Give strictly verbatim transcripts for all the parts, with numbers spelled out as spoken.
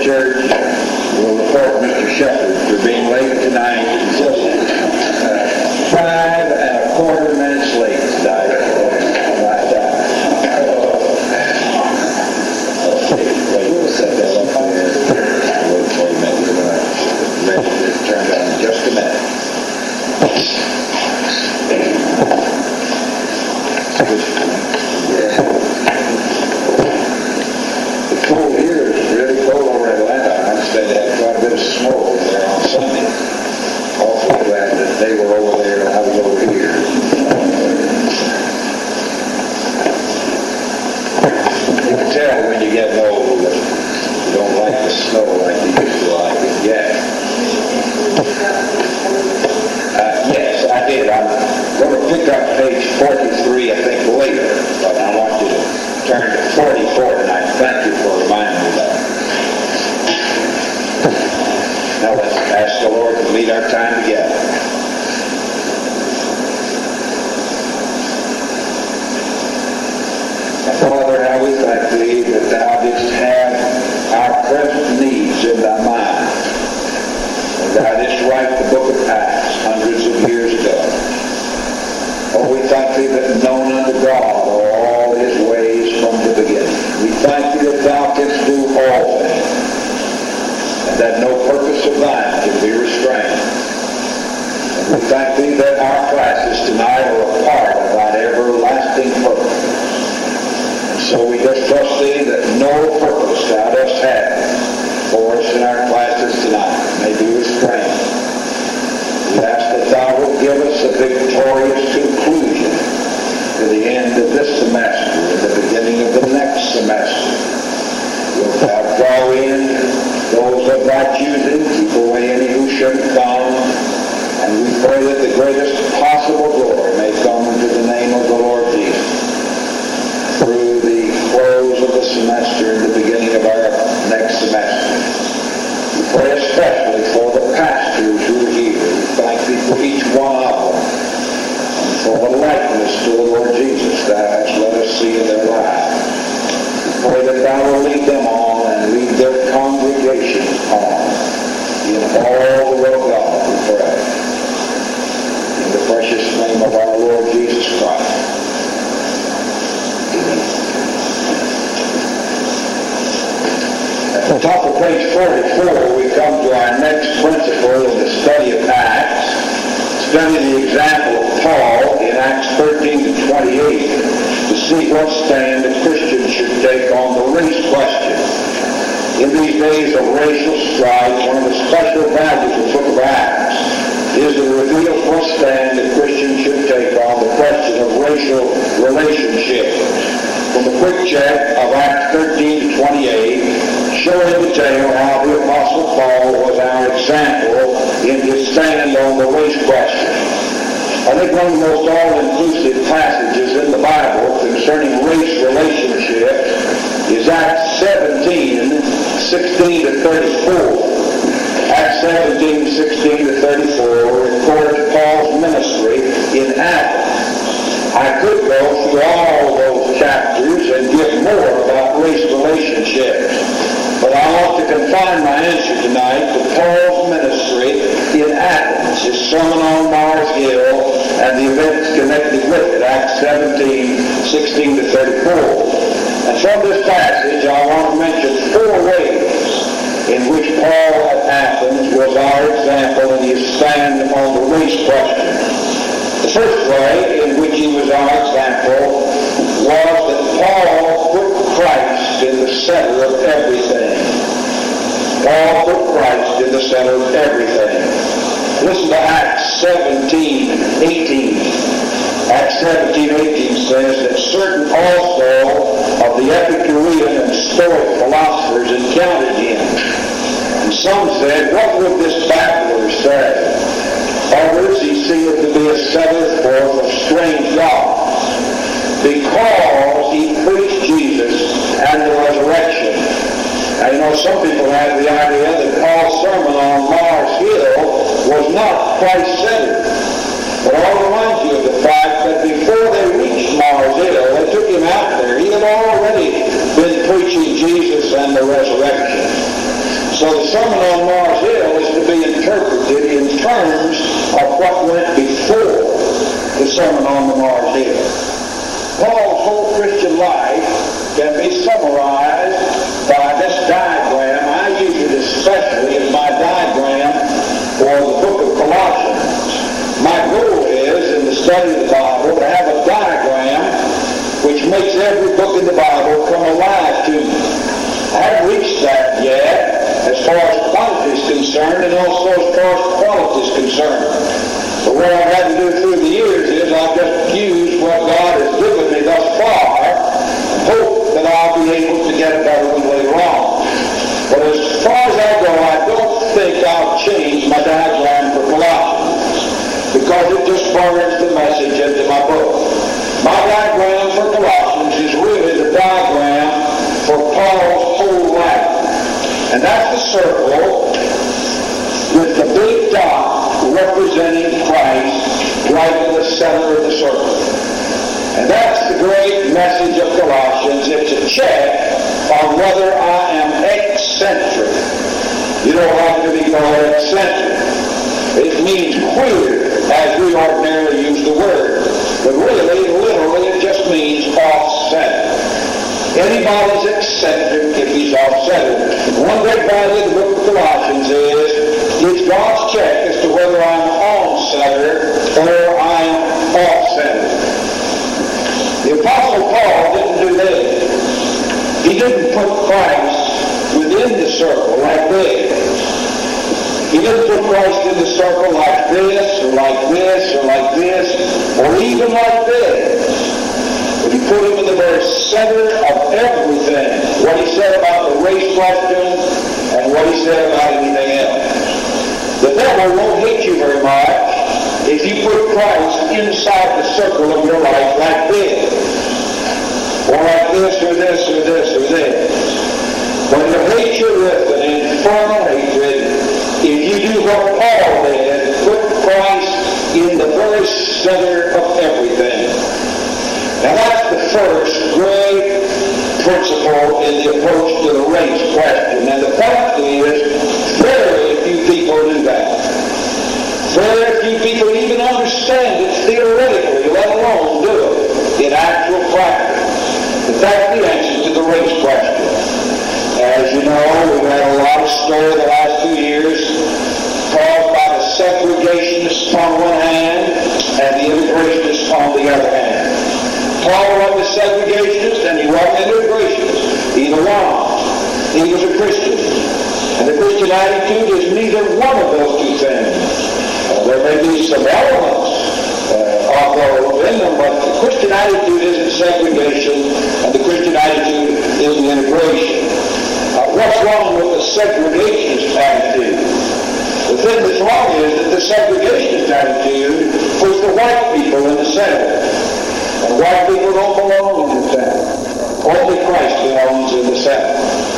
church will report Mister Shepherd for being late tonight. Just uh, five and a quarter minutes late tonight. Right down. We'll set that up there. Wait for you, maybe we're ready to turn it on in just a minute. Yeah. The cold here is really cold over in Atlanta. I understand they had quite a bit of snow over there on Sunday. Awfully glad that they were over there and I was over here. You can tell when you get old that you don't like the snow like you used to like it yet. Uh, yes, I did. I'm going to pick up page forty-three, I think, later, but I want you to turn to forty-four tonight. Thank you for reminding me of that. Now let's ask the Lord to lead our time together. Father, how we thank Thee that Thou didst have our present needs in Thy mind. And Thou didst write the book of Acts hundreds of years ago. Oh, we thank Thee that known unto God are all His ways from the beginning. We thank Thee that Thou canst do all things, and that no purpose of Thine can be restrained. And we thank Thee that our classes tonight are a part of Thine everlasting purpose. And so we just trust Thee that no purpose Thou dost have for us in our classes tonight may be restrained. We ask that Thou will give us a victorious conclusion to the end of this semester and the beginning of the next semester. Wilt Thou draw in those of Thy choosing, keep away any who shouldn't come, and we pray that the greatest possible glory may come to the name of the Lord Jesus through the close of the semester and the beginning of our next semester. We pray especially for the pastors who are here. We thank Thee for each one of them and for the likeness to the Lord Jesus Thou hast let us see in their lives. We pray that Thou will lead them on and lead their congregations on in all the will of God, we pray. In the precious name of our Lord Jesus Christ. At the top of page forty-four, we come to our next principle in the study of Acts. Study the example of Paul in Acts thirteen to twenty-eight to see what stand a Christian should take on the race question. In these days of racial strife, one of the special values of the book of Acts is to reveal what stand a Christian should take on the question of racial relationships. From the quick check of Acts thirteen to twenty-eight, showing the tale how the Apostle Paul was our example in his stand on the race question. I think one of the most all-inclusive passages in the Bible concerning race relationships is Acts seventeen, sixteen to thirty-four. Acts seventeen, sixteen to thirty-four records Paul's ministry in Athens. I could go through all those chapters and give more about race relationships, but I want to confine my answer tonight to Paul's ministry in Athens, his sermon on Mars Hill, and the events connected with it, Acts seventeen, sixteen to thirty-four. And from this passage, I want to mention four ways in which Paul at Athens was our example in his stand on the race question. The first way in which he was our example was that Paul put Christ in the center of everything. Paul put Christ in the center of everything. Listen to Acts seventeen, eighteen. Acts seventeen, eighteen says that certain also of the Epicurean and Stoic philosophers encountered him. And some said, what would this babbler say? Others he seemed to be a setter forth of strange gods, because he preached Jesus and the resurrection. Now, you know, some people have the idea that Paul's sermon on Mars Hill was not Christ-centered. But I'll remind you of the fact that before they reached Mars Hill, they took him out there. He had already been preaching Jesus and the resurrection. So the Sermon on Mars Hill is to be interpreted in terms of what went before the Sermon on the Mars Hill. Paul's whole Christian life can be summarized by this diagram. I use it especially as my diagram for the book of Colossians. My goal is, in the study of the Bible, to have a diagram which makes every book in the Bible come alive to me. I haven't reached that yet as far as quantity is concerned and also as far as quality is concerned. But what I've had to do through the years is I've just used what God has given me thus far and hope that I'll be able to get a better one later on. But as far as I go, I don't think I'll change my diagram for Colossians because it just furthers the message into my book. My diagram for Colossians is really the diagram for Paul's whole life. And that's the circle with the big dot representing Christ right in the center of the circle. And that's the great message of Colossians. It's a check on whether I am eccentric. You don't like to be called eccentric. It means queer, as we ordinarily use the word. But really, literally, it just means off-center. Anybody's eccentric if he's off-centered. One great value of the book of Colossians is it's God's check as to whether I'm on-centered or I'm off-centered. The Apostle Paul didn't do that. He didn't put Christ within the circle like this. He didn't put Christ in the circle like this, or like this, or like this, or even like this. But he put him in the very center of everything. What he said about the race question and what he said about anything else. The devil won't hate you very much if you put Christ inside the circle of your life like this. Or like this, or this, or this, or this. When you hate you with an infernal hatred, if you do what Paul did, put Christ in the very center of everything. Now that's the first great principle in the approach to the race question. And the fact is, very few people do that. Very few people even understand it theoretically, let alone do it in actual practice. In fact, the answer to the race question. As you know, we've had a lot of stir the last two years caused by the segregationists on one hand and the integrationists on the other hand. Paul was a segregationist and he wasn't an integrationist. Either one. He was a Christian. And the Christian attitude is neither one of those two things. Uh, there may be some elements uh, of those in them, but the Christian attitude isn't segregation and the Christian attitude isn't integration. Uh, what's wrong with the segregationist attitude? The thing that's wrong is that the segregationist attitude puts the white people in the center. And white people don't belong in the center. Only Christ belongs in the center.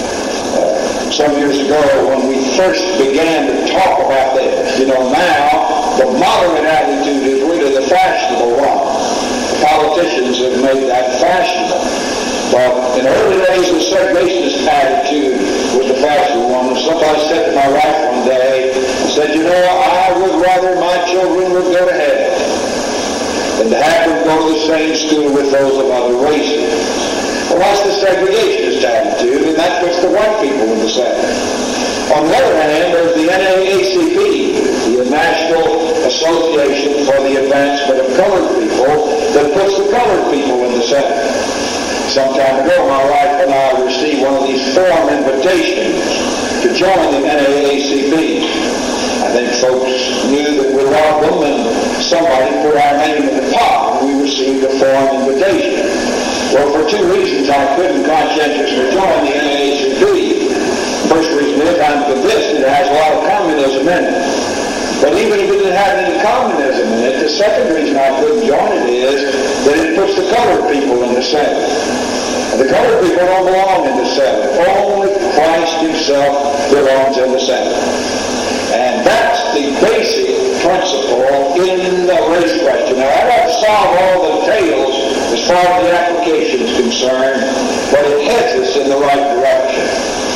Uh, some years ago, when we first began to talk about this, you know, now the moderate attitude is really the fashionable one. The politicians have made that fashionable. But in the early days, the segregationist attitude was the fashionable one. Somebody said to my wife one day, said, you know, I would rather my children would go to hell than to have them go to the same school with those of other races. Well, that's the segregationist attitude, and that puts the white people in the center. On the other hand, there's the N double A C P, the National Association for the Advancement of Colored People, that puts the colored people in the center. Some time ago, my wife and I received one of these form invitations to join the N double A C P. I think folks knew that we loved them, and somebody put our name in the pot, and we received a form invitation. Well, for two reasons, I couldn't conscientiously join the N double A C P. First reason is I'm convinced it has a lot of communism in it. But even if it didn't have any communism in it, the second reason I couldn't join it is that it puts the colored people in the center. And the colored people don't belong in the center. Only Christ himself belongs in the center. And that's the basic principle in the race question. Now, I don't solve all the details as far as the application is concerned, but it heads us in the right direction. And you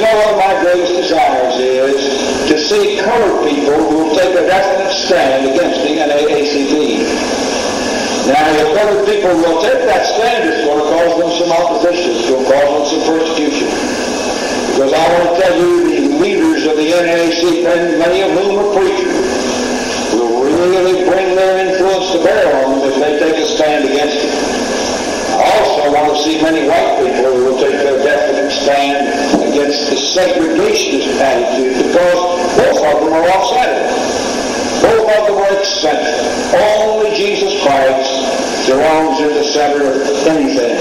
know one of my greatest desires is to see colored people who will take a definite stand against the N double A C P. Now, if colored people will take that stand, it's going to cause them some opposition. It's going to cause them some persecution. Because I want to tell you, the leaders of the N double A C P, many of whom are preachers, will really bring their influence to bear on them if they take a stand against it. I also want to see many white people who will take their definite stand against the segregationist attitude, because both of them are off-center. Both of them are eccentric. Only Jesus Christ belongs in the center of anything.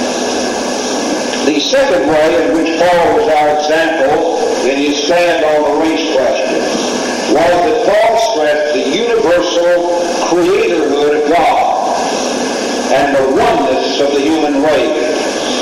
The second way in which Paul was our example in his stand on the race question was that Paul stressed the universal creatorhood of God and the oneness of the human race.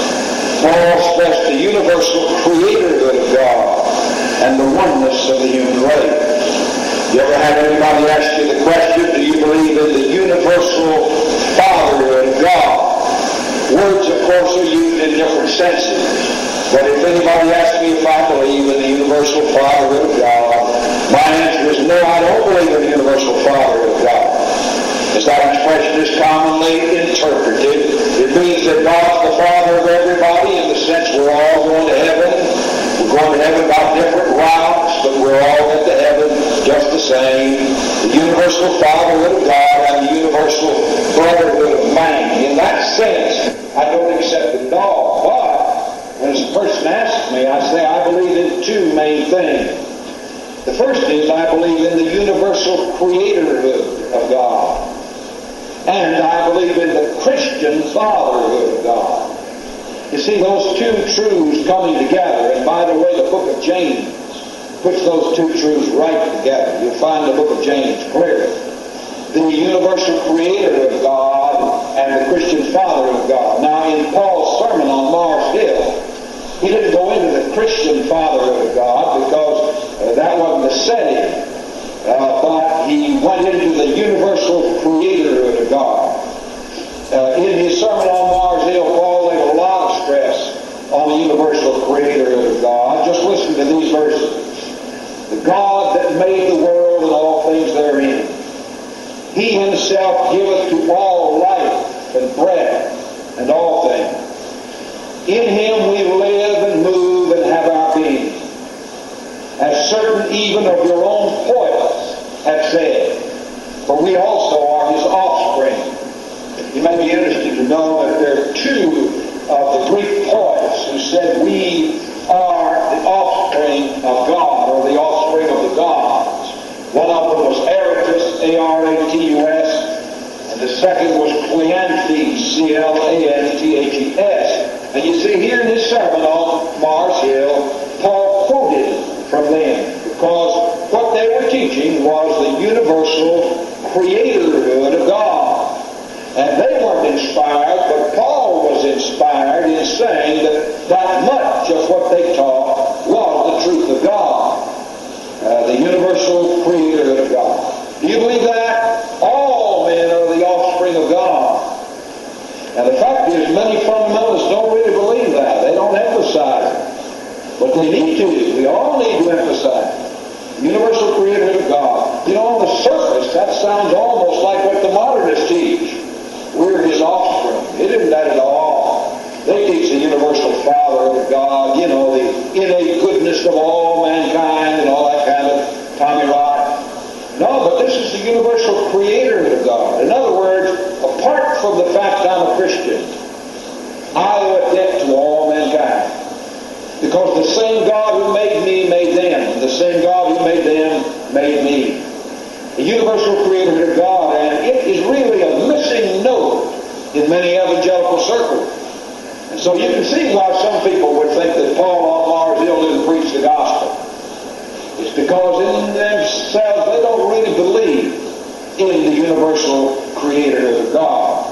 Paul stressed the universal creatorhood of God and the oneness of the human race. You ever had anybody ask you the question, do you believe in the universal fatherhood of God? Words, of course, are used in different senses. But if anybody asks me if I believe in the universal fatherhood of God, my answer is no, I don't believe in the universal fatherhood of God. As that expression is commonly interpreted, it means that God's the Father of everybody in the sense we're all going to heaven. We're going to heaven by different routes, but we're all going to heaven just the same. The universal fatherhood of God and the universal brotherhood of man. In that sense, I don't accept it at all. But when a person asks me, I say I believe in two main things. The first is I believe in the universal creatorhood of God. And I believe in the Christian fatherhood of God. You see, those two truths coming together, and by the way, the book of James puts those two truths right together. You'll find the book of James clearly. The universal creator of God and the Christian father of God. Now, in Paul's sermon on Mars Hill, he didn't go into the Christian fatherhood of God because uh, that wasn't the setting. Uh, but he went into the universal creatorhood of God. Uh, in his sermon on Mars Hill, Paul laid a lot of stress on the universal creatorhood of God. Just listen to these verses. The God that made the world and all things therein, he himself giveth to all life and breath and all things. In him we live and move and have our being. As certain even of your own poets have said, for we also are his offspring. You may be interested to know that there are two of the Greek poets who said we are the offspring of God, or the offspring of the gods. One of them was Aratus, A R A T U S, and the second was Cleanthes, C L A N T H E S. And you see here in his sermon on Mars Hill, Paul quoted from them, because what they were teaching was the universal creatorhood of God. And they weren't inspired, but Paul was inspired in saying that that much of what they taught was the truth of God, uh, the universal creatorhood of God. Do you believe that? All men are the offspring of God. Now the fact is, many fundamentalists don't really believe that. They don't emphasize it. But they need to. We all need to emphasize the universal creator of God. You know, on the surface, that sounds almost like what the modernists teach. We're his offspring. It isn't that at all. They teach the universal father of God, you know, the innate goodness of all mankind and all that kind of Tommy Rod. No, but this is the universal creator of God. In other words, apart from the fact I'm a Christian, I owe a debt to all mankind. Because the same God who made me made them. The same God who made them made me. The universal creator of God. And it is really a missing note in many evangelical circles. And so you can see why some people would think that Paul on Mars Hill didn't preach the gospel. It's because in themselves they don't really believe in the universal creator of God.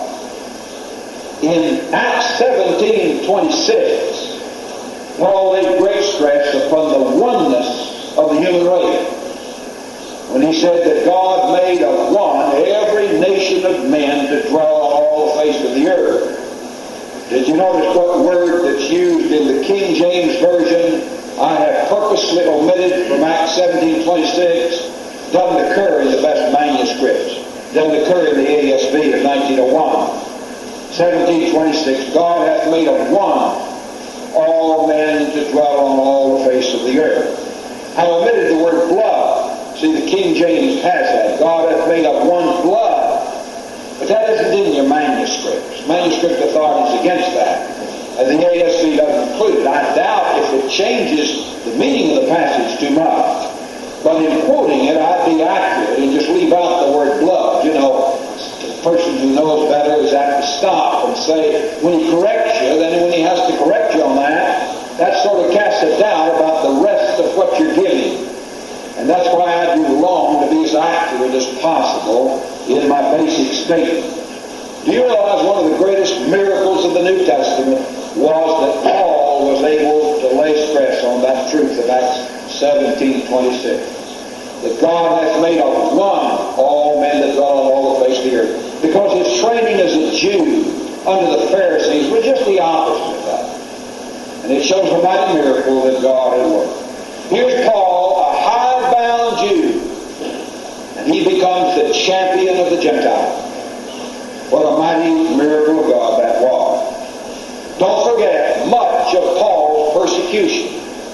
In Acts seventeen twenty-six, Paul laid great stress upon the oneness of the human race when he said that God made of one every nation of men to dwell on all the face of the earth. Did you notice what word that's used in the King James Version I have purposely omitted from Acts seventeen twenty-six? Doesn't occur in the best manuscripts. Doesn't occur in the A S V of nineteen oh one. seventeen twenty-six, God hath made of one all men to dwell on all the face of the earth. I omitted the word blood. See, the King James has that. God hath made of one blood. But that isn't in your manuscripts. Manuscript authorities against that. And the A S V doesn't include it. I doubt if it changes the meaning of the passage too much. But in quoting it, I'd be accurate and just leave out the word blood. You know, the person who knows better is apt to stop and say, when he corrects you, then when he has to correct you on that, that sort of casts a doubt about the rest of what you're giving. And that's why I do long to be as accurate as possible in my basic statement. Do you realize one of the greatest miracles of the New Testament was that Paul was able to lay stress on that truth of Acts seventeen twenty-six? That God hath made of one all men that dwell on all the face of the earth. Because his training as a Jew under the Pharisees was just the opposite of that. And it shows a mighty miracle that God had worked. Here's Paul, a hidebound Jew, and he becomes the champion of the Gentiles. What a mighty miracle of God that was. Don't forget, much of Paul's persecution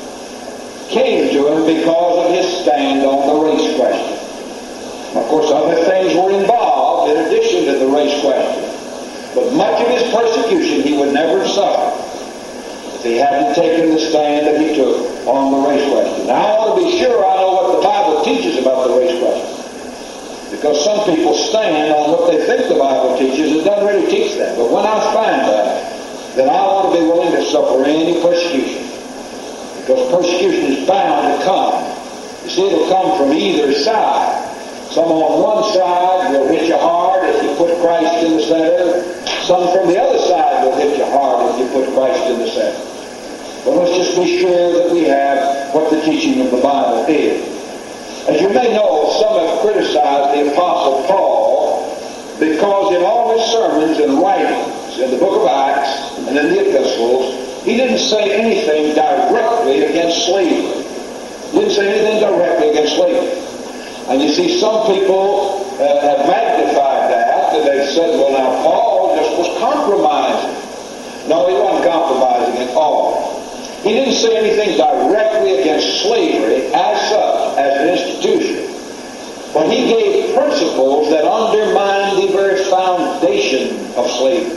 came to him because of his stand on the race question. Of course, other things were involved in addition to the race question. But much of his persecution he would never have suffered if he hadn't taken the stand that he took on the race question. Now, I want to be sure I know what the Bible teaches about the race question. Because some people stand on what they think the Bible teaches. It doesn't really teach that. But when I find that, then I want to be willing to suffer any persecution. Because persecution is bound to come. You see, it'll come from either side. Some on one side will hit you hard if you put Christ in the center. Some from the other side will hit you hard if you put Christ in the center. But let's just be sure that we have what the teaching of the Bible is. As you may know, some have criticized the Apostle Paul because in all his sermons and writings, in the book of Acts and in the epistles, he didn't say anything directly against slavery. He didn't say anything directly against slavery. And you see, some people uh, have magnified that, and they've said, well, now, Paul just was compromising. No, he wasn't compromising at all. He didn't say anything directly against slavery as such, as an institution. But he gave principles that undermine the very foundation of slavery.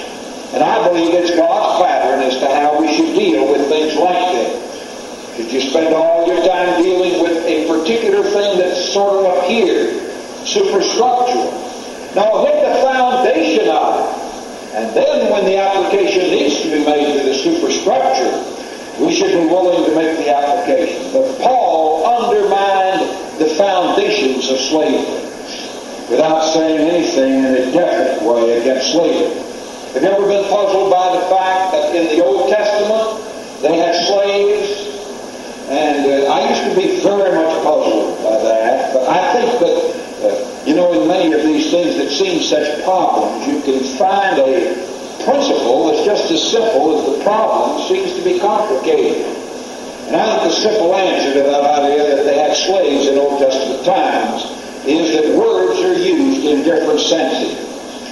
And I believe it's God's pattern as to how we should deal with things like this. Should you spend all your time dealing with a particular thing that's sort of up here, superstructural? No, hit the foundation of it. And then when the application needs to be made to the superstructure, we should be willing to make the application. But Paul undermined the foundations of slavery without saying anything in a definite way against slavery. Have you ever been puzzled by the fact that in the Old Testament they had slaves? And uh, I used to be very much puzzled by that. But I think that, uh, you know, in many of these things that seem such problems, you can find a principle that's just as simple as the problem seems to be complicated. And I think the simple answer to that idea that they had slaves in Old Testament times is that words are used in different senses.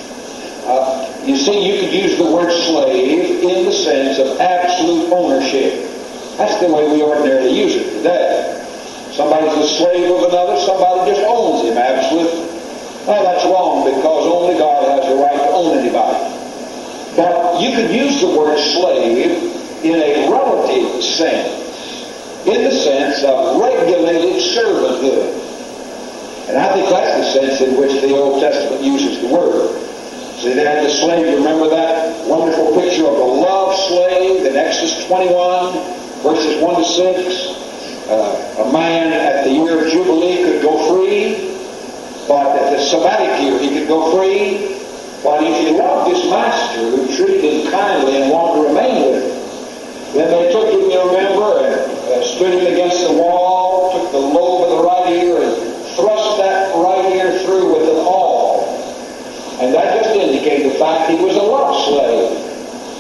Uh, you see, you could use the word slave in the sense of absolute ownership. That's the way we ordinarily use it today. Somebody's a slave of another, somebody just owns him, absolutely. Well, that's wrong because only God has the right to own anybody. But you could use the word slave in a relative sense, in the sense of regulated servanthood. And I think that's the sense in which the Old Testament uses the word. See, they had the slave, you remember that wonderful picture of a love slave in Exodus twenty-one, verses one to six. Uh, a man at the year of Jubilee could go free, but at the Sabbatic year he could go free. But if he loved his master, who treated him kindly and wanted to remain with him, then they took him, you remember, and uh, stood him against the wall, took the lobe of the right ear and thrust that right ear through with an awl. And that just indicated the fact he was a love slave.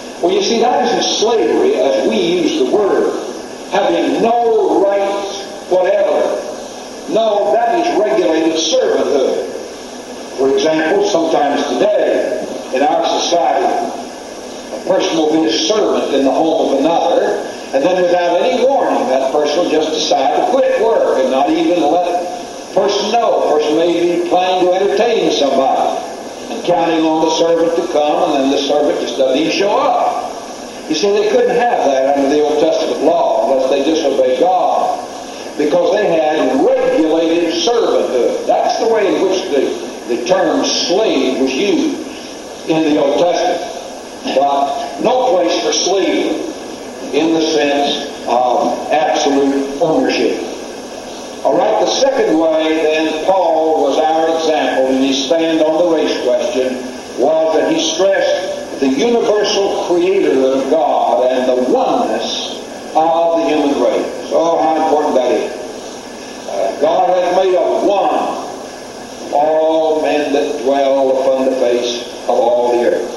slavery as we use the word, having no rights whatever. No, that is regulated servanthood. For example, sometimes today in our society, a person will be a servant in the home of another, and then without any warning, that person will just decide to quit work and not even let the person know. The person may be planning to entertain somebody and counting on the servant to come, and then the servant just doesn't even show up. You see, they couldn't have that under the Old Testament law unless they disobeyed God, because they had regulated servanthood. That's the way in which the, the term slave was used in the Old Testament. But no place for slavery in the sense of absolute ownership. All right, the second way, then, Paul was our example in his stand on the race question, was that he stressed the universal creator of God and the oneness of the human race. Oh, how important that is. Uh, God hath made of one all men that dwell upon the face of all the earth.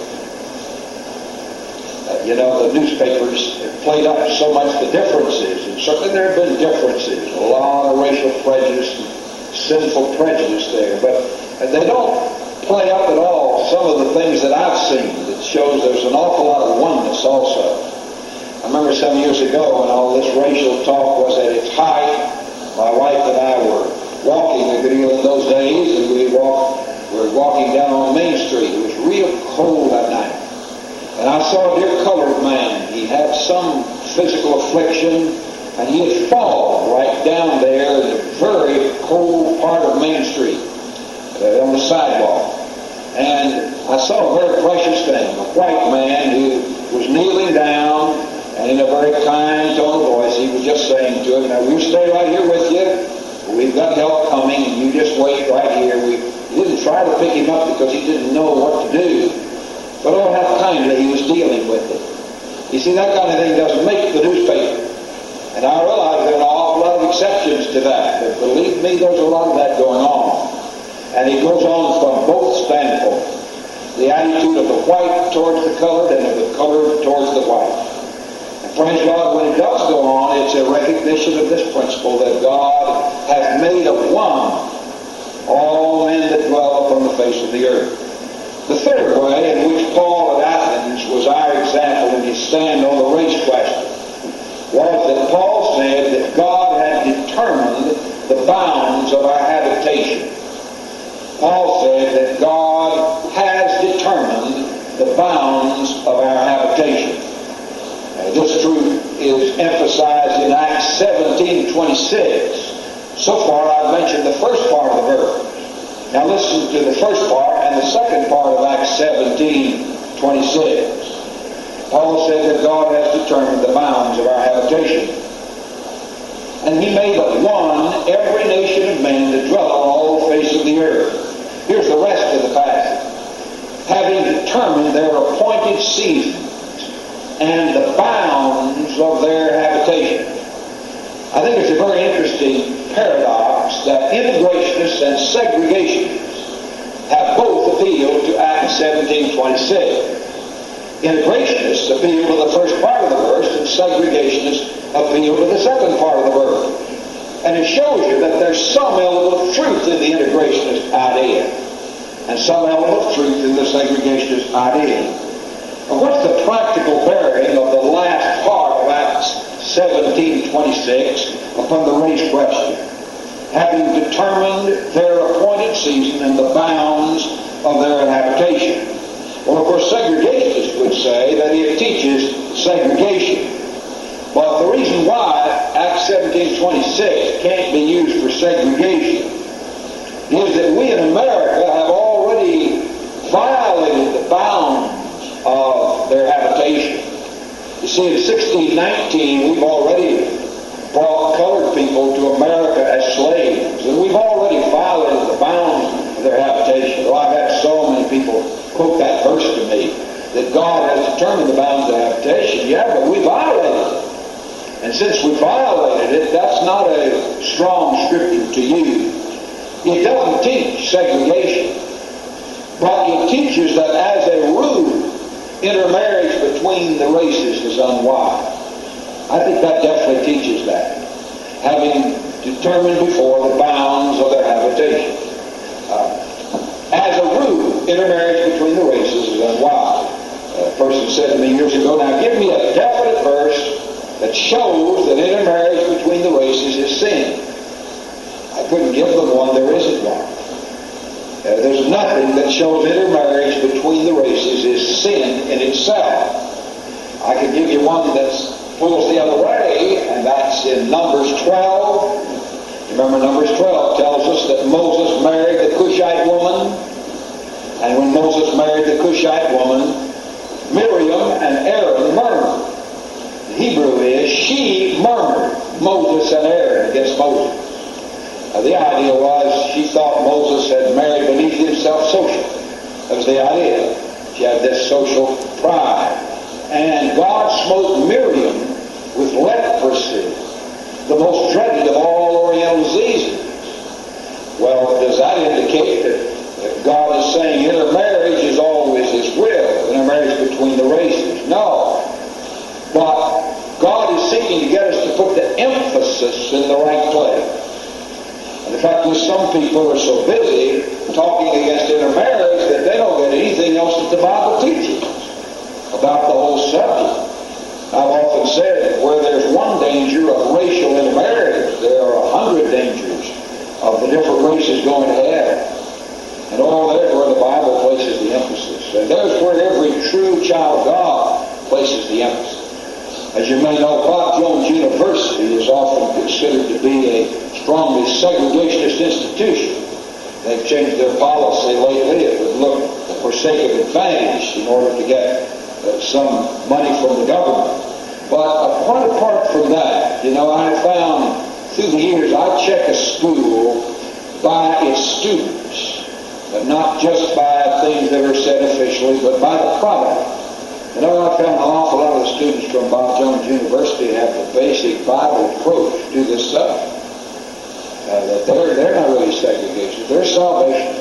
Uh, you know, the newspapers have played up so much the differences, and certainly there have been differences, a lot of racial prejudice and sinful prejudice there, but they don't play up at all some of the things that I've seen that shows there's an awful lot of oneness also. I remember some years ago when all this racial talk was at its height, my wife and I were walking a good deal in those days, and we walked, we were walking down on Main Street. It was real cold that night. And I saw a dear colored man. He had some physical affliction, and he had fallen right down there in a very cold part of Main Street, uh, on the sidewalk. And I saw a very precious thing, a white man who was kneeling down, and in a very kind tone of voice, he was just saying to him, "Now, we'll stay right here with you. We've got help coming, and you just wait right here." We didn't try to pick him up because he didn't know what to do. But oh, how kindly he was dealing with it. You see, that kind of thing doesn't make the newspaper. And I realize there are an awful lot of exceptions to that. But believe me, there's a lot of that going on. And he goes on from both standpoints. The attitude of the white towards the colored and of the colored towards the white. And praise God, when it does go on, it's a recognition of this principle that God hath made of one all men that dwell upon the face of the earth. The third way in which Paul at Athens was our example in his stand on the race question was that Paul said that God had determined the bounds of our habitation. Paul said that God has determined the bounds of our habitation. Uh, this truth is emphasized in Acts seventeen twenty-six. So far I've mentioned the first part of the verse. Now listen to the first part and the second part of Acts seventeen twenty-six. Paul said that God has determined the bounds of our habitation. And he made of one every nation of men to dwell on all the face of the earth. Here's the rest of the passage. Having determined their appointed seasons and the bounds of their habitation. I think it's a very interesting paradox that integrationists and segregationists have both appealed to Acts seventeen twenty-six. Integrationists appeal to the first part of the verse, and segregationists appeal to the second part of the verse. And it shows you that there's some element of truth in the integrationist idea, and some element of truth in the segregationist idea. And what's the practical bearing of the last part of Acts seventeen twenty-six upon the race question? Having determined their appointed season and the bounds of their habitation. Well, of course, segregationists would say that it teaches segregation. But the reason why Acts seventeen twenty-six can't be used for segregation is that we in America have already violated the bounds of their habitation. You see, in sixteen nineteen, we've already brought colored people to America as slaves, and we've already violated the bounds of their habitation. Well, I've had so many people quote that verse to me, that God has determined the bounds of habitation. Yeah, but we violated it. And since we violated it, that's not a strong scripture to use. It doesn't teach segregation, but it teaches that as a rule, intermarriage between the races is unwise. I think that definitely teaches that, having determined before the bounds of their habitation. Uh, as a rule, intermarriage between the races is unwise. A person said to me years ago, now give me a definite verse that shows that intermarriage between the races is sin. I couldn't give them one. There isn't one. Uh, there's nothing that shows intermarriage between the races is sin in itself. I could give you one that pulls the other way, and that's in Numbers twelve. Remember, Numbers twelve tells us that Moses married the Cushite woman, and when Moses married the Cushite woman, Miriam and Aaron murmured. The Hebrew is, she murmured, Moses and Aaron against Moses. Uh, the idea was she thought Moses had married beneath himself socially. That was the idea. She had this social pride. And God smote Miriam with leprosy, the most dreaded of all Oriental diseases. Well, does that indicate that, that God is saying intermarriage is always His will, intermarriage between the races? No. But God is seeking to get us to put the emphasis in the right place. And the fact is, some people are so busy talking against intermarriage that they don't get anything else that the Bible teaches about the whole subject. I've often said, where there's one danger of racial intermarriage, there are a hundred dangers of the different races going to heaven. And all there's where the Bible places the emphasis. And there's where every true child of God places the emphasis. As you may know, Bob Jones University is often considered to be a strongly segregationist institution. They've changed their policy lately. It would look for sake of advantage in order to get uh, some money from the government. But uh, quite apart from that, you know, I found through the years I check a school by its students, but not just by things that are said officially, but by the product. You know, I found an awful lot of the students from Bob Jones University have the basic Bible approach to this subject. Uh, that they're, they're not really segregation. They're salvation.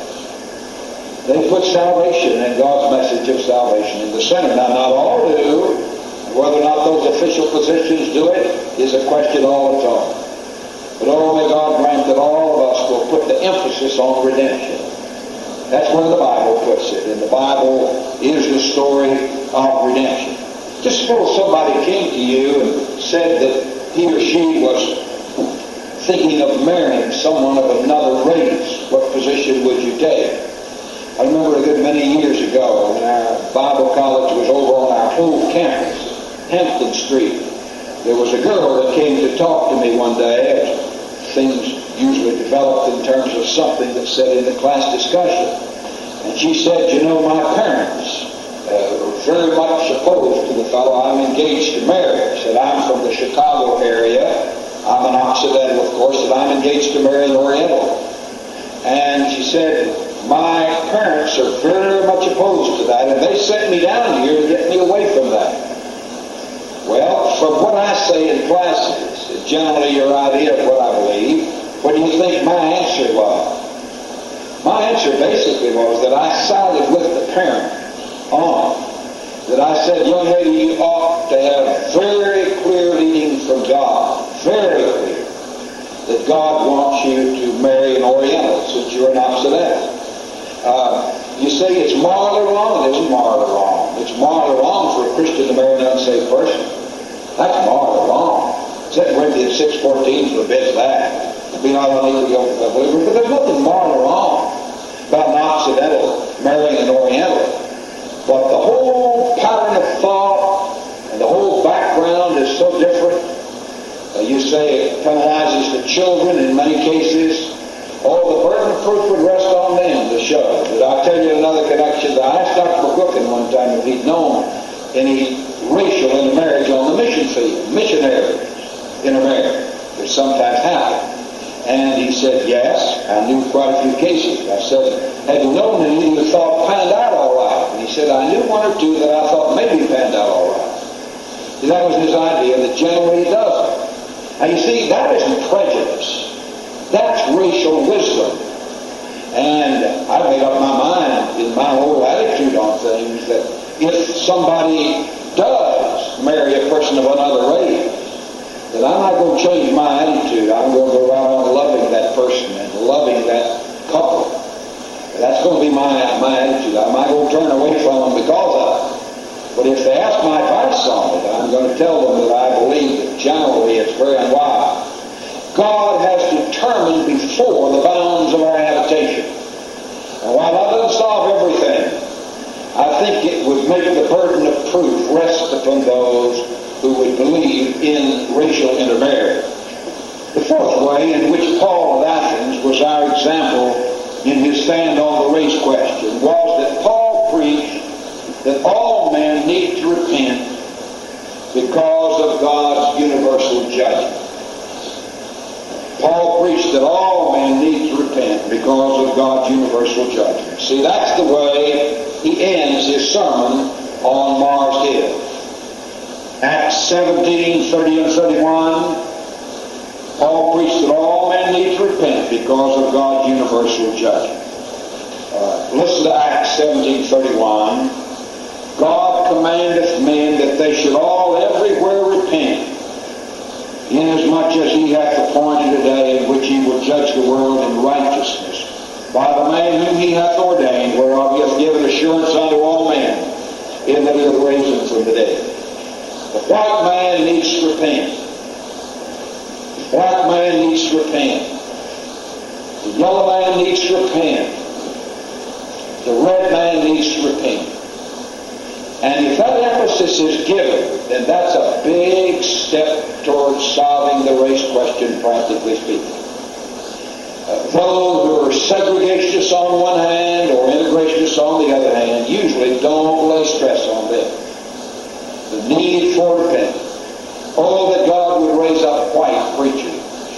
They put salvation and God's message of salvation in the center. Now, not all do. Whether or not those official positions do it is a question all its own. But oh, may God grant that all of us will put the emphasis on redemption. That's where the Bible puts it. And the Bible is the story of redemption. Just suppose somebody came to you and said that he or she was thinking of marrying someone of another race. What position would you take? I remember a good many years ago when our Bible college was over on our old campus, Hampton Street. There was a girl that came to talk to me one day, as things usually developed in terms of something that's said in the class discussion. And she said, you know, my parents uh, were very much opposed to the fellow I'm engaged to marry. Said, I'm from the Chicago area. I'm an Occidental, of course, and I'm engaged to marry an Oriental. And she said, my parents are very much opposed to that, and they sent me down here to get me away from that. Well, from what I say in classes, generally your idea of what I believe, what do you think my answer was? My answer basically was that I sided with the parent on that I said, young lady, you ought to have very clear leading from God, very clear, that God wants you to marry an Oriental since you're an Occidental. Uh, you say it's morally wrong? It isn't morally wrong. It's morally wrong for a Christian to marry an unsaved person. That's morally wrong. Second Corinthians six fourteen forbids that. Be not unequally yoked with a believer. But there's nothing morally wrong about an Occidental marrying an Oriental. But the whole pattern of thought and the whole background is so different. Uh, you say it penalizes the children in many cases. Oh, the burden of proof would rest on them to show. But I'll tell you another connection. I asked Doctor McCookin one time if he'd known any racial intermarriage on the mission field. Missionaries intermarry. It sometimes happen. And he said, yes, I knew quite a few cases. I said, have you known any you thought panned out all right? And he said, I knew one or two that I thought maybe panned out all right. And that was his idea, that generally he doesn't. Now you see, that isn't prejudice. That's racial wisdom. And I made up my mind in my whole attitude on things that if somebody does not going to change my attitude. I'm going to go right on loving that person and loving that couple. That's going to be my, my attitude. I'm not going to turn away from them because of it. But if they ask my advice on it, I'm going to tell them that I believe that generally it's very unwise. God has determined before the bounds of our habitation. And while that doesn't solve everything, I think it would make the burden of proof rest upon those who would believe in racial intermarriage. The fourth way in which Paul of Athens was our example in his stand on the race question was that Paul preached that all men need to repent because of God's universal judgment. Paul preached that all men need to repent because of God's universal judgment. See, that's the way he ends his sermon on Mars Hill. Acts seventeen, thirty and thirty-one, Paul preached that all men need to repent because of God's universal judgment. Uh, listen to Acts seventeen, thirty-one. God commandeth men that they should all everywhere repent, inasmuch as he hath appointed a day in which he will judge the world in righteousness by the man whom he hath ordained, whereof he hath given assurance unto all men, in that he hath raised him from the dead. The white man needs to repent. The black man needs to repent. The yellow man needs to repent. The red man needs to repent. And if that emphasis is given, then that's a big step towards solving the race question, practically speaking. Uh, those who are segregationists on one hand or integrationists on the other hand usually don't lay stress on them. The need for repentance. Oh, that God would raise up white preachers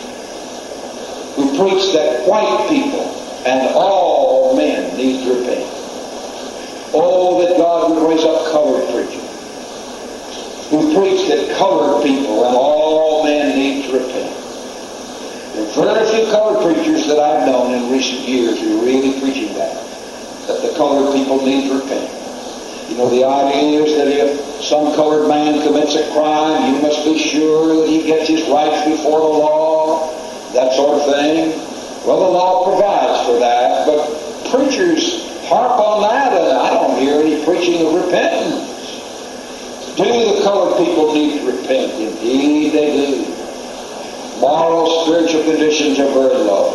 who preach that white people and all men need to repent. Oh, that God would raise up colored preachers who preach that colored people and all men need to repent. There are very few colored preachers that I've known in recent years who are really preaching that, that the colored people need to repent. You know, the idea is that if some colored man commits a crime, you must be sure that he gets his rights before the law, that sort of thing. Well, the law provides for that, but preachers harp on that, and I don't hear any preaching of repentance. Do the colored people need to repent? Indeed they do. Moral, spiritual conditions are very low.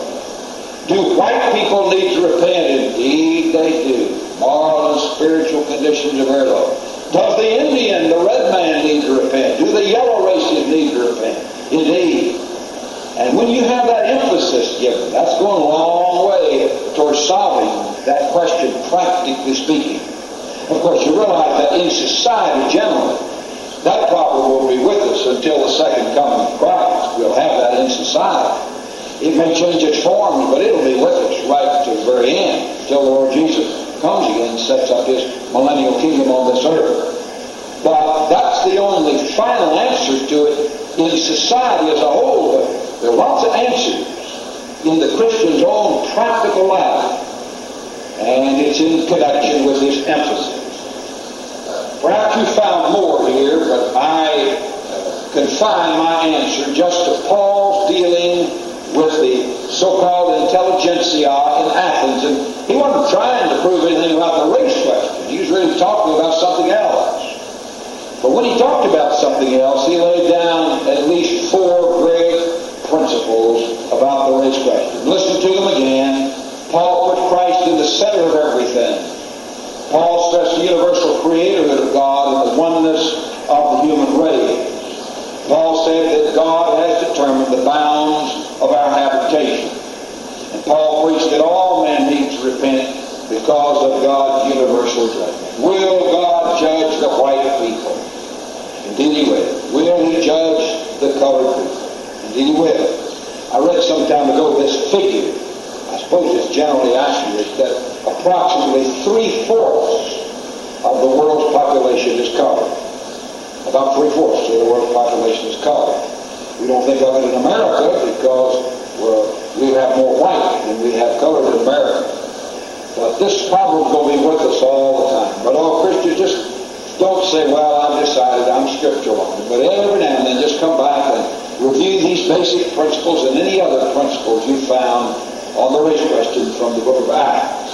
Do white people need to repent? Indeed they do. Moral and spiritual conditions are very low. Does the Indian, the red man, need to repent? Do the yellow races need to repent? Indeed. And when you have that emphasis given, that's going a long way towards solving that question, practically speaking. Of course, you realize that in society generally, that problem will be with us until the second coming of Christ. We'll have that in society. It may change its forms, but it'll be with us right to the very end, until the Lord Jesus comes again and sets up his millennial kingdom on this earth. But that's the only final answer to it in society as a whole. But there are lots of answers in the Christian's own practical life, and it's in connection with his emphasis. Perhaps you found more here, but I confine my answer just to Paul's dealing with the so-called intelligentsia in Athens. And he wasn't trying to prove anything about the race question. He was really talking about something else. But when he talked about something else, he laid down at least four great principles about the race question. Listen to them again. Paul put Christ in the center of everything. Paul stressed the universal creatorhood of God and the oneness of the human race. Paul said that God has determined the bounds of our habitation. And Paul preached that all men need to repent because of God's universal judgment. Will God judge the white people? Indeed he will. Will he judge the colored people? Indeed he will. I read some time ago this figure. I suppose it's generally accurate that approximately three-fourths of the world's population is colored. About three-fourths of the world's population is colored. We don't think of it in America because well, we have more white than we have colored in America. But this problem is going to be with us all the time. But all Christians, just don't say, well, I'm decided, I'm scriptural on it. But every now and then just come back and review these basic principles and any other principles you found on the race question from the book of Acts.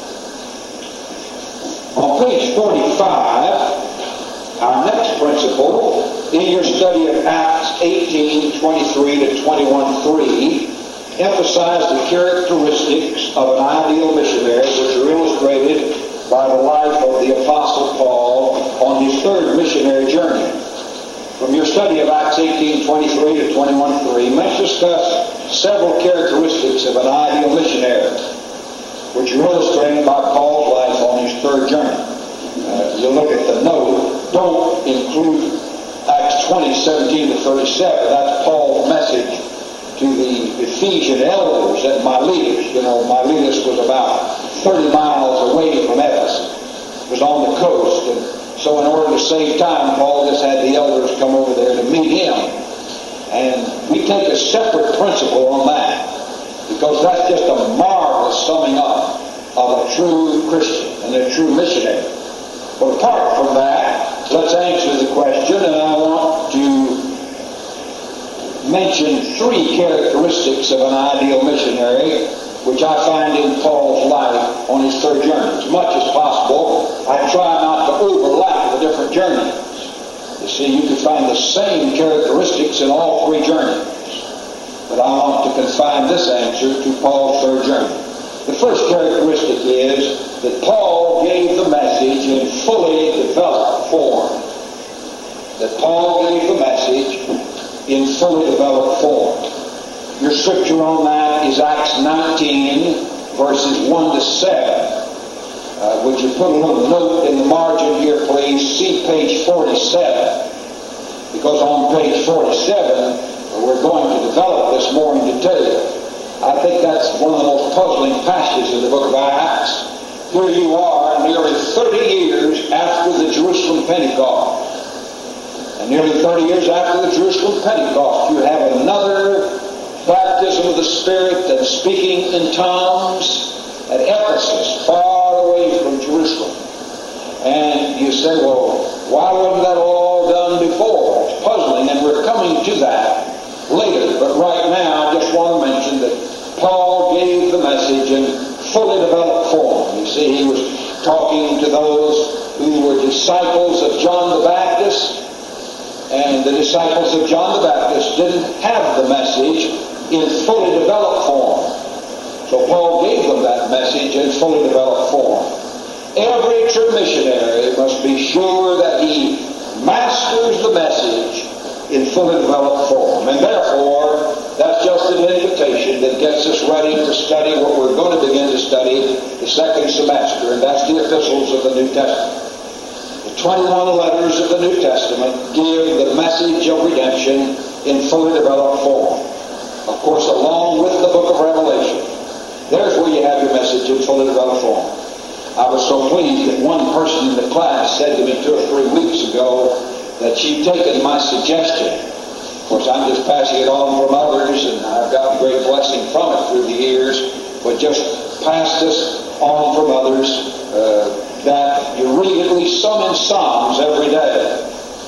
On page forty-five, our next principle in your study of Acts eighteen, twenty-three to twenty-one, three, emphasize the characteristics of an ideal missionary, which are illustrated by the life of the Apostle Paul on his third missionary journey. From your study of Acts eighteen, twenty-three to twenty-one, three, let's discuss several characteristics of an ideal missionary, which are illustrated by Paul's life on his third journey. Uh, you look at the note, don't include Acts twenty, seventeen to thirty-seven. That's Paul's message to the Ephesian elders at Miletus. You know, Miletus was about thirty miles away from Ephesus. It was on the coast, and so in order to save time, Paul just had the elders come over there to meet him. And we take a separate principle on that, because that's just a marvelous summing up of a true Christian and a true missionary. But apart from that, let's answer the question, and I want to mention three characteristics of an ideal missionary, which I find in Paul's life on his third journey. As much as possible, I try not to overlap the different journeys. You see, you can find the same characteristics in all three journeys. But I want to confine this answer to Paul's third journey. The first characteristic is that Paul gave the message in fully developed form. That Paul gave the message in fully developed form. Your scripture on that is Acts nineteen, verses one to seven. Uh, would you put a little note in the margin here, please? See page forty-seven. Because on page forty-seven, uh, we're going to develop this more in detail. I think that's one of the most puzzling passages in the book of Acts. Here you are, nearly thirty years after the Jerusalem Pentecost. And nearly thirty years after the Jerusalem Pentecost, you have another baptism of the Spirit and speaking in tongues at Ephesus, far away from Jerusalem. And you say, well, why wasn't that all done before? It's puzzling, and we're coming to that later. But right now, I just want to mention that Paul gave the message in fully developed form. You see, he was talking to those who were disciples of John the Baptist, and the disciples of John the Baptist didn't have the message in fully developed form. So Paul gave them that message in fully developed form. Every true missionary must be sure that he masters the message in fully developed form. And therefore, that's just an invitation that gets us ready to study what we're going to begin to study the second semester, and that's the epistles of the New Testament. The twenty-one letters of the New Testament give the message of redemption in fully developed form. Of course, along with the book of Revelation. There's where you have your message in fully developed form. I was so pleased that one person in the class said to me two or three weeks ago that she'd taken my suggestion. Of course, I'm just passing it on from others, and I've gotten great blessing from it through the years, but just pass this on from others, uh, that you read at least some in Psalms every day.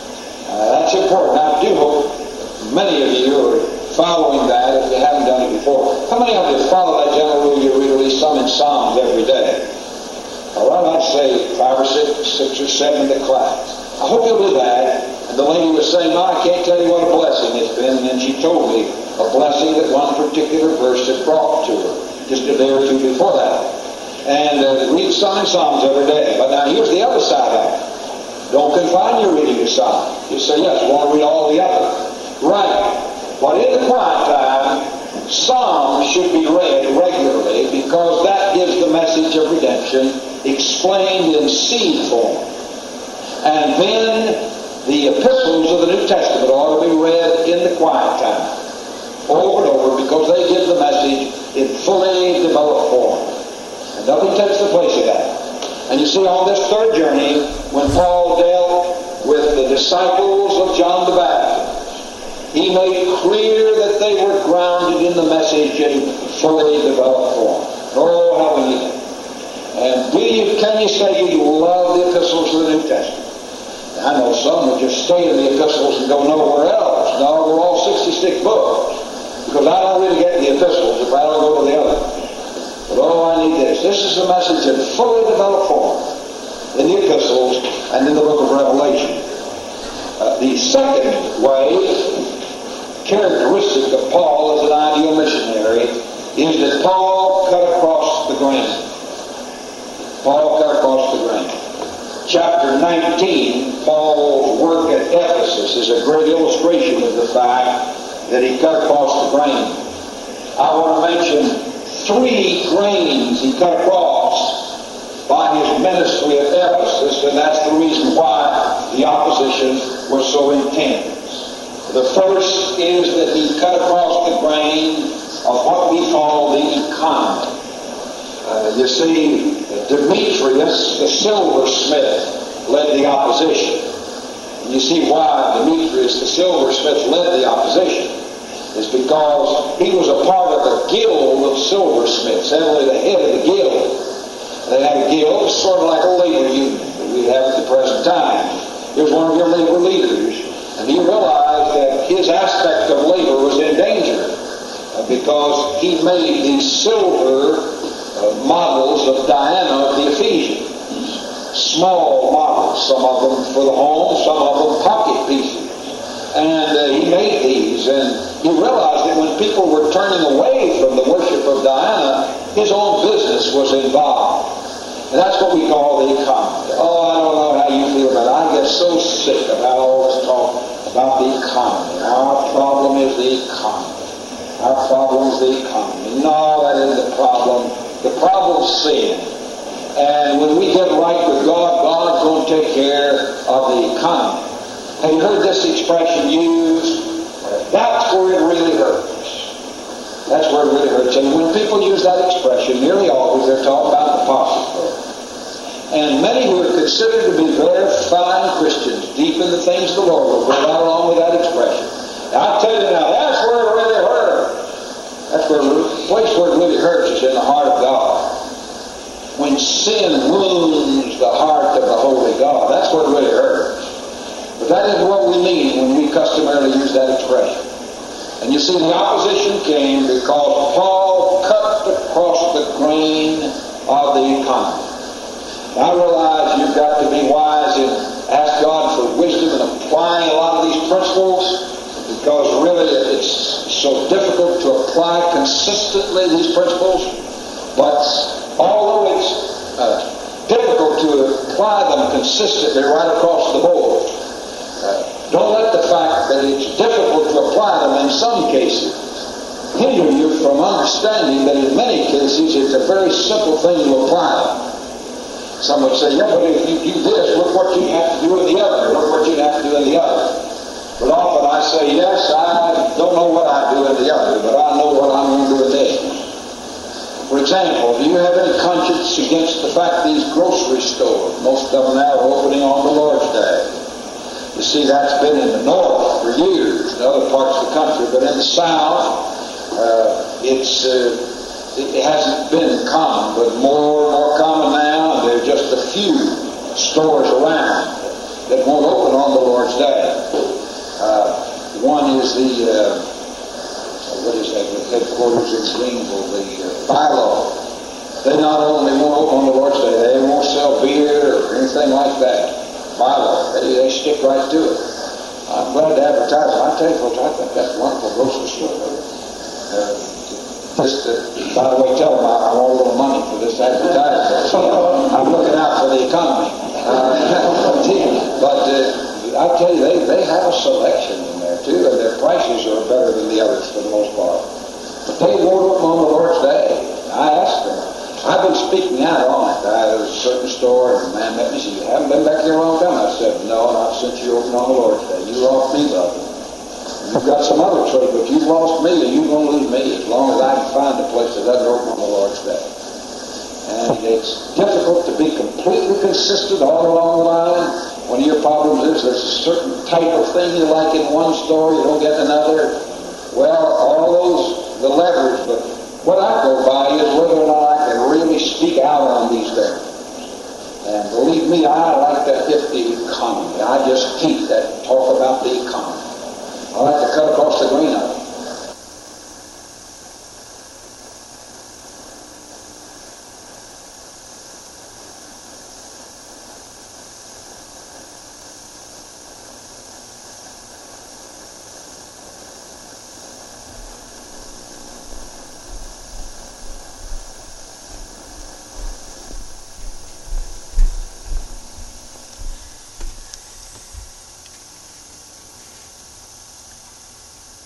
Uh, that's important. I do hope many of you are following that if you haven't done it before. How many of you follow that general rule? You read at least some in Psalms every day. All right, I'd say five or six, six or seven in the class. I hope you'll do that. And the lady was saying, no, I can't tell you what a blessing it's been. And then she told me a blessing that one particular verse had brought to her just a day or two before that. And uh, read some in Psalms every day. But now here's the other side of it. Don't confine your reading to Psalms. You say, yes, you want to read all the others. Right. But in the quiet time, Psalms should be read regularly, because that gives the message of redemption explained in seed form. And then the epistles of the New Testament ought to be read in the quiet time, over and over, because they give the message in fully developed form. And nothing takes the place of that. And you see, on this third journey, when Paul dealt with the disciples of John the Baptist, he made clear that they were grounded in the message in fully developed form. Oh, how we need it. And do you, can you say you love the epistles of the New Testament? I know some that just stay in the epistles and go nowhere else. No, they're all sixty-six books. Because I don't really get the epistles if I don't go to the others. But oh, I need this. This is a message in fully developed form in the epistles and in the book of Revelation. Uh, the second way, characteristic of Paul as an ideal missionary, is that Paul cut across the grain. Paul cut across the grain. Chapter nineteen, Paul's work at Ephesus, is a great illustration of the fact that he cut across the grain. I want to mention three grains he cut across by his ministry at Ephesus, and that's the reason why the opposition was so intense. The first is that he cut across the grain of what we call the economy. Uh, you see, Demetrius, the silversmith, led the opposition. And you see why Demetrius, the silversmith, led the opposition. It's because he was a part of the guild of silversmiths, evidently the head of the guild. They had a guild, sort of like a labor union that we have at the present time. He was one of your labor leaders, and he realized that his aspect of labor was in danger uh, because he made these silver uh, models of Diana of the Ephesians. Small models, some of them for the home, some of them pocket pieces. And uh, he made these, and he realized that when people were turning away from the worship of Diana, his own business was involved. And that's what we call the economy. Oh, I don't know how you feel about it. I get so sick about all this talk about the economy. Our problem is the economy. Our problem is the economy. No, that isn't the problem. The problem's sin. And when we get right with God, God's going to take care of the economy. Have you heard this expression used? That's where it really hurts. That's where it really hurts. And when people use that expression, nearly always they're talking about the pocketbook. And many who are considered to be very fine Christians, deep in the things of the Lord, will go right along with that expression. Now, I tell you now, that's where it really hurts. That's where the place where it really hurts is in the heart of God. When sin wounds the heart of the Holy God, that's where it really hurts. But that isn't what we mean when we customarily use that expression. And you see, the opposition came because Paul cut across the grain of the economy. Now, I realize you've got to be wise and ask God for wisdom in applying a lot of these principles, because really it's so difficult to apply consistently these principles. But although it's uh, difficult to apply them consistently right across the board, uh, don't let the fact that it's difficult to apply them in some cases hinder you from understanding that in many cases it's a very simple thing to apply them. Some would say, yeah, but if you do this, look what you have to do in the other. Look what you have to do in the other. But often I say, yes, I don't know what I do in the other, but I know what I'm going to do in this. For example, do you have any conscience against the fact these grocery stores, most of them now are opening on the Lord's Day? You see, that's been in the north for years, in other parts of the country, but in the south, uh, it's uh, it hasn't been common, but more and more common now, and there are just a few stores around that won't open on the Lord's Day. Uh, one is the uh, what is that, the headquarters in Greenville, the uh, Philo. They not only won't open on the Lord's Day, they won't sell beer or anything like that. Philo, they, they stick right to it. I'm glad to advertise it. I tell you folks, I think that's a wonderful grocery store. Uh, just, uh, by the way, tell them I, I want a little money for this advertisement. So I'm looking out for the economy. Uh, but uh, I tell you, they, they have a selection in there too, and their prices are better than the others for the most part. But they won't open on the Lord's Day. I asked them. I've been speaking out on it. I was a certain store, and the man met me and said, you haven't been back here a long time? I said, no, not since you opened on the Lord's Day. You lost me, brother. You've got some other trade, but you've lost me, and you're going to lose me as long as I can find a place that doesn't open on the Lord's Day. And it's difficult to be completely consistent all along the line. One of your problems is there's a certain type of thing you like in one store, you don't get in another.